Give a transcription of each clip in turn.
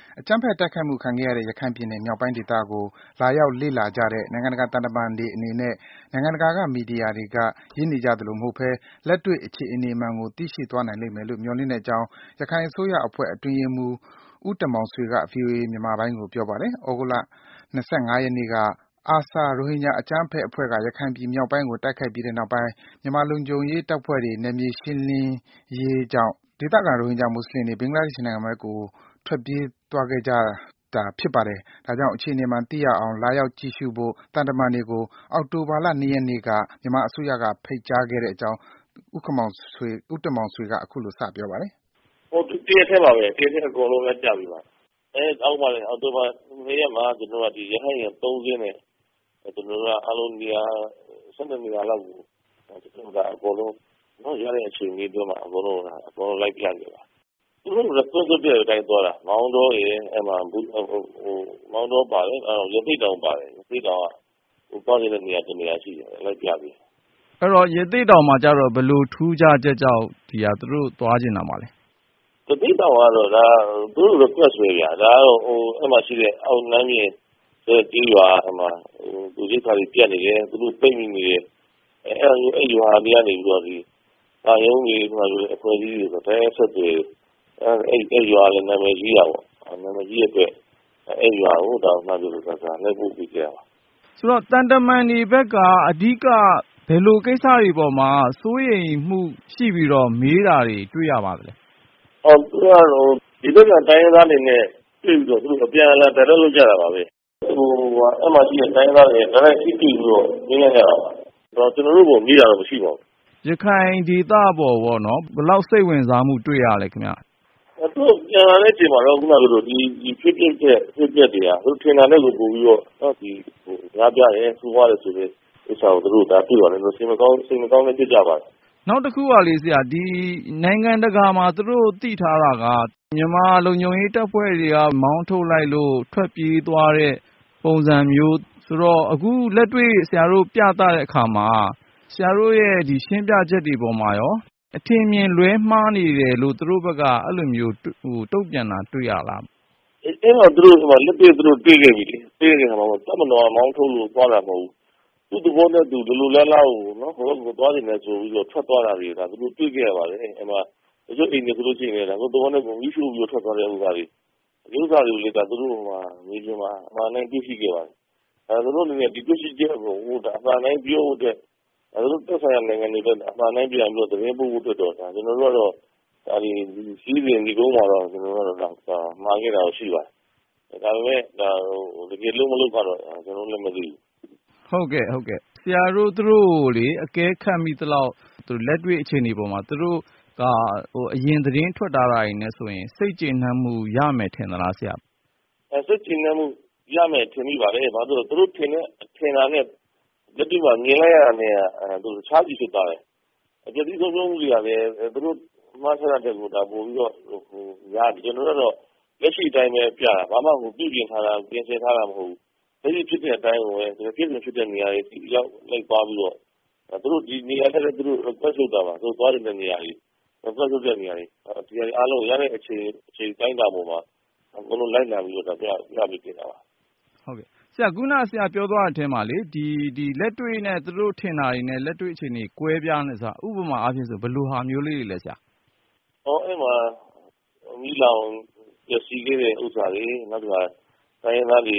အကြမ်းဖက်တိုက်ခိုက်မှုခံခဲ့ရတဲ့ ရခိုင်ပြည်နယ်မြောက်ပိုင်းဒေသကို လာရောက်လေ့လာကြတဲ့ နိုင်ငံတကာသံတမန်တွေအနေနဲ့ နိုင်ငံတကာက မီဒီယာတွေက ရေးနေကြသလိုမဟုတ်ဘဲ လက်တွေ့ အခြေအနေမှန်ကို သိရှိသွားနိုင်လိမ့်မယ်လို့ မျှော်လင့်တဲ့အကြောင်း ရခိုင်အစိုးရအဖွဲ့ အတွင်းရေးမှူး ဦးတင်မောင်ဆွေက ဗွီအိုအေမြန်မာပိုင်းကို ပြောပါတယ်။ သြဂုတ်လ ၂၅ ရက်နေ့က ARSA ရိုဟင်ဂျာအကြမ်းဖက်အဖွဲ့က ရခိုင်ပြည်မြောက်ပိုင်းကို တိုက်ခိုက်ပြီးတဲ့နောက်ပိုင်း မြန်မာလုံခြုံရေးတပ်ဖွဲ့တွေ နယ်မြေရှင်းလင်းရေးကြောင့် ဒေသခံ ရိုဟင်ဂျာမွတ်ဆလင်တွေ ဘင်္ဂလားဒေ့ရှ်နိုင်ငံဘက်ကို ထွက်ပြေးသွားခဲ့ကြတာ ဖြစ်ပါတယ်။ ဒါကြောင့် အခြေအနေမှန်သိရအောင် လာရောက်ကြည့်ရှုဖို့ သံတမန်တွေကို အောက်တိုဘာလ ၂ ရက်နေ့က မြန်မာအစိုးရက ဖိတ်ကြားခဲ့တဲ့အကြောင်း ဦးတင်မောင်ဆွေက အခုလို စပြောပါတယ်။ တရက်ထဲပါပဲ။ တရက်ထဲအကုန်လုံးလည်း ပြပြီးပါပြီ။ အောက်တိုဘာ ၂ ရက်မှာ ကျနော်တို့က ရဟတ်ယာဉ် ၃ စင်းနဲ့ ကျနော်တို့က အားလုံးနေရာ ၁၂ နေရာလောက်ကို အကုန်လုံး ရတဲ့အချိန်လေးအတွင်းမှာ အကုန်လုံးလိုက်ပြခဲ့ပါတယ်။ သူတို့ request လုပ်တဲ့အတိုင်းသွားတာ။ မောင်တောရယ်၊ မောင်တောပါတယ်။ ရသေ့တောင်ပါတယ်။ ရသေ့တောင်က သွားချင်တဲ့နေရာ တနေရာရှိတယ်။ လိုက်ပြပေးတယ်။ အဲ့တော့ ရသေ့တောင်မှာကျတော့ ဘယ်လိုထူးခြားချက်ကြောင့် သူတို့သွားချင်တာပါလဲ။ ရသေ့တောင်ကတော့ သူတို့ request ပဲဗျာ။ ဒါကတော့ အဲ့မှာရှိတဲ့ အောက်နန်းပြင်ကျေးရွာမှာ ရိက္ခာတွေပြတ်နေတယ်။ သူတို့ပိတ်မိနေတယ်။ အဲ့ရွာတွေကနေပြီးတော့ သံရုံးတွေအဖွဲ့အစည်းတွေ တိုက်ရိုက်ဆက်သွယ်တယ်။ အဲ့ရွာကလည်း နာမည်ကြီးတာပေါ့။ နာမည်ကြီးတဲ့အတွက် အဲ့ရွာကို လိုက်ပို့ပေးခဲ့တာပါ။ ဆိုတော့ သံတမန်တွေဘက်က အဓိက ဘယ်လိုကိစ္စတွေပေါ်မှာ စိုးရိမ်မှုရှိပြီးတော့ မေးတာတွေ တွေ့ရပါသလဲ။ သူကတော့ ဒီဘက်က တိုင်းရင်းသားတွေနဲ့တွေ့ပြီးတော့ သူတို့အပြန်အလှန် dialogue လုပ်ကြတာပါပဲ။ အဲ့မှာရှိတဲ့ တိုင်းရင်းသားတွေနဲ့ တိုက်ရိုက်ထိတွေ့ပြီးတော့ မေးမြန်းကြတာပါ။ ကျနော်တို့ကို မေးတာတော့ မရှိပါဘူး။ ရခိုင်ဒေသအပေါ်ပေါ့နော် ဘယ်လောက်စိတ်ဝင်စားမှု တွေ့ရလဲခင်ဗျ။ သူတို့ပြန်လာတဲ့အချိန်မှာတော့ ခုနကလို ဒီဖြစ်ပျက်တွေက သူတို့ထင်တာထက်ကို ပိုပြီးတော့ များပြားတယ် ဆိုးရွားတယ်ဆိုတဲ့ဥစ္စာကို သူတို့တွေ့ပါတယ်။ စိတ်မကောင်းလည်း ဖြစ်ကြပါတယ်။ နောက်တခုကလေ နိုင်ငံတကာမှာ သူတို့သိထားတာက မြန်မာလုံခြုံရေးတပ်ဖွဲ့တွေက မောင်းထုတ်လိုက်လို့ ထွက်ပြေးသွားတဲ့ပုံစံမျိုးဆိုတော့ အခုလက်တွေ့ ဆရာတို့ပြသတဲ့အခါမှာ ဆရာတို့ရဲ့ရှင်းပြချက်တွေပေါ်မှာရော အထင်အမြင်လွဲမှားနေတယ်လို့ သူတို့ဘက်က အဲ့လိုမျိုးတုံ့ပြန်တာ တွေ့ရလား။ အဲ့တော့ သူတို့လက်တွေ့တွေ့ခဲ့ပြီလေ။ တွေ့တဲ့အခါမှာ တပ်မတော်က မောင်းထုတ်လို့သွားတာမဟုတ်ဘူး။ သူ့သဘောနဲ့သူ လိုလိုလားလားကို ဟိုဘက်ကိုသွားချင်တယ်ဆိုပြီးတော့ ထွက်သွားတာတွေ သူတို့တွေ့ခဲ့ရပါတယ်။ အဲ့မှာ တချို့အိမ်တွေဆိုလို့ရှိရင်လည်း ကိုယ့်သဘောနဲ့ကိုယ် မီးရှို့ပြီးတော့ ထွက်သွားတဲ့ဥစ္စာတွေ ဒီဥစ္စာတွေကိုလည်း သူတို့မြေပြင်မှာ အမှန်အတိုင်းတွေ့ရှိခဲ့ပါတယ်။ သူတို့အနေနဲ့ ဒီတွေ့ရှိချက်ကို အမှန်အတိုင်းပြောဖို့အတွက် သူတို့သက်ဆိုင်ရာနိုင်ငံတွေဘက် အမှန်အတိုင်းပြန်ပြီးတော့ သတင်းပို့ဖို့အတွက်တော့ ကျနော်တို့ကတော့ ခရီးစဉ်နိဂုံးမှာတော့ မှာခဲ့တာတော့ရှိပါတယ်။ ဒါပေမဲ့ တကယ်လုပ်မလုပ်ကတော့ ကျနော်တို့လည်း မသိဘူး။ ဟုတ်ကဲ့။ ဆရာတို့ သူတို့ကိုလေ အကဲခတ်မိသလောက် လက်တွေ့အခြေအနေပေါ်မှာ သူတို့က အရင်သတင်းထွက်ထားတာတွေနဲ့ဆိုရင် စိတ်ကျေနပ်မှုရမယ်ထင်သလားဆရာ။ စိတ်ကျေနပ်မှုရမယ်ထင်မိပါတယ်။ ဘာလို့လဲဆိုတော့ သူတို့ထင်တာနဲ့ လက်တွေ့မှာ မြင်လိုက်ရတာနဲ့က တခြားစီဖြစ်သွားတယ်။ ပျက်စီးဆုံးရှုံးမှုတွေကလည်း သူတို့မှန်းဆတာထက်ကို ပိုပြီးတော့များတယ်။ ကျနော်တို့ကတော့ လက်ရှိအတိုင်းပဲပြတာ။ ဘာမှပြုပြင်ထားတာပြင်ဆင်ထားတာမဟုတ်ဘူး။ လက်ရှိဖြစ်တဲ့အတိုင်းကိုပဲ ဖြစ်စဉ်ဖြစ်တဲ့နေရာတွေ လိုက်သွားပြီးတော့ သူတို့ဒီနေရာနဲ့လည်း သူတို့ request လုပ်တာပါ။ သူတို့သွားချင်တဲ့နေရာတွေ request လုပ်တဲ့နေရာတွေ ဒီဟာတွေအားလုံးရတဲ့အချိန်အတိုင်းအတာပေါ်မှာ အကုန်လုံးလိုက်လံပြီးတော့ ပြပေးခဲ့တာပါ။ ဟုတ်ကဲ့။ ခုနဆရာပြောသွားတဲ့အထဲမှာလေ ဒီလက်တွေ့နဲ့ သူတို့ထင်တာတွေနဲ့ လက်တွေ့အခြေအနေ ကွဲပြားနေတယ်ဆိုတာ ဥပမာအားဖြင့်ဆို ဘယ်လိုဟာမျိုးလေးတွေလဲဆရာ။ အဲ့မှာ မီးလောင်ပျက်စီးခဲ့တဲ့ဥစ္စာတွေ နောက်တခါ တိုင်းရင်းသားတွေ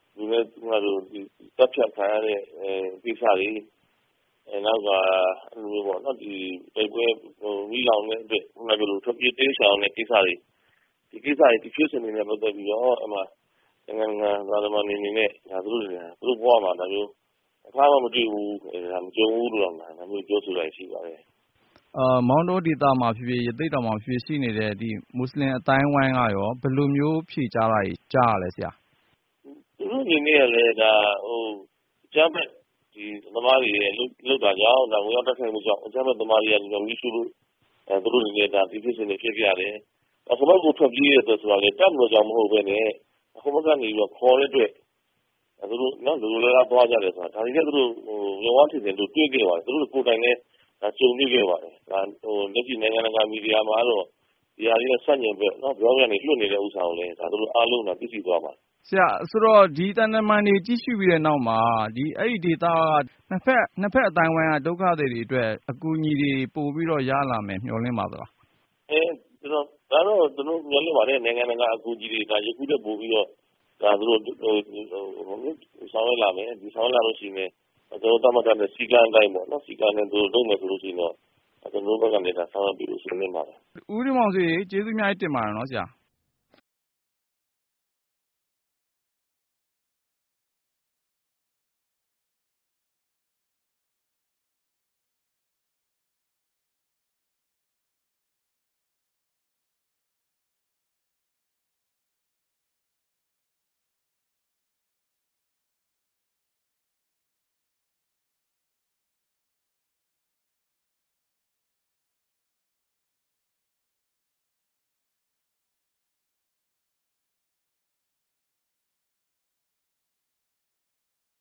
သတ်ဖြတ်ခံရတဲ့ကိစ္စတွေ နောက်တခါ တိုက်ပွဲမီးလောင်တဲ့အတွက် ခုနကလို ထွက်ပြေးတိမ်းရှောင်ရတဲ့ကိစ္စတွေ ဒီဖြစ်စဉ်တွေနဲ့ပတ်သက်ပြီးတော့ အဲ့မှာ နိုင်ငံတကာသံတမန်တွေအနေနဲ့ သူတို့ဘဝမှာ ဒါမျိုးတခါမှမတွေ့ဘူး မကြုံဘူးလို့တောင် ဒါမျိုးပြောဆိုတာတွေရှိပါတယ်။ မောင်တောဒေသမှာဖြစ်ဖြစ် ရသေ့တောင်မှာဖြစ်ဖြစ်ရှိနေတဲ့ မွတ်ဆလင်အသိုင်းအဝိုင်းကရော ဘယ်လိုမျိုးဖြေကြားတာတွေ ကြားရလဲဆရာ။ သူတို့အနေနဲ့ကလည်း အကြမ်းဖက်သမားတွေလုပ်တာကြောင့် ဝင်ရောက်တိုက်ခိုက်မှုကြောင့် အကြမ်းဖက်သမားတွေက မီးရှို့လို့ သူတို့အနေနဲ့ ဒီဖြစ်စဉ်တွေဖြစ်ခဲ့ရတယ်။ ဟိုဘက်ကိုထွက်ပြေးတယ်ဆိုတာလည်း တပ်မတော်ကြောင့်မဟုတ်ဘဲနဲ့ ဟိုဘက်ကနေပြီးတော့ ခေါ်တဲ့အတွက် သူတို့လိုလိုလားလားသွားကြတယ်ဆိုတာ ဒါတွေလည်း သူတို့မျက်ဝါးထင်ထင်တွေ့ခဲ့ပါတယ်။ သူတို့ကိုယ်တိုင်လည်း ကြုံတွေ့ခဲ့ပါတယ်။ လက်ရှိနိုင်ငံတကာမီဒီယာမှာကတော့ ဒဒီဟာကြီးနဲ့ဆက်ညင်ပဲနော်ပြောကနေလွတ်နေတဲ့ဥစ္စာကိုလည်းဒါတို့အားလုံးကသိသိသွားမှာဆရာဆိုတော့ဒီတန်တမန်တွေကြီးစုပြီးတဲ့နောက်မှာအဲ့ဒီဒေသကနှစ်ဖက်အတိုင်းဝိုင်းကဒုက္ခသည်တွေအတွက်အကူအညီတွေပို့ပြီးတော့ရလာမယ်မျှော်လင့်ပါသလားဒါတော့သူတို့မျှော်လင့်ပါတယ်နိုင်ငံတကာအကူအညီတွေဒါယခုတည်းပို့ပြီးတော့ဒါသူတို့ဆောင်ရွက်လာမယ်ဒီဆောင်ရွက်လာလို့ရှိရင်ကျွန်တော်တမတ်တဲ့စီကံတိုင်းပေါ့နော်စီကံနဲ့သူတို့လုပ်မယ်ဆိုလို့ရှိရင်တော့ကျွန်တော်တို့ဘက်ကနေဒါဆောင်ရွက်ပြီးလို့ရှိနေမှာပါဦးဒီမောင်ဆွေကျေးဇူးများတင်ပါတယ်နော်ဆရာ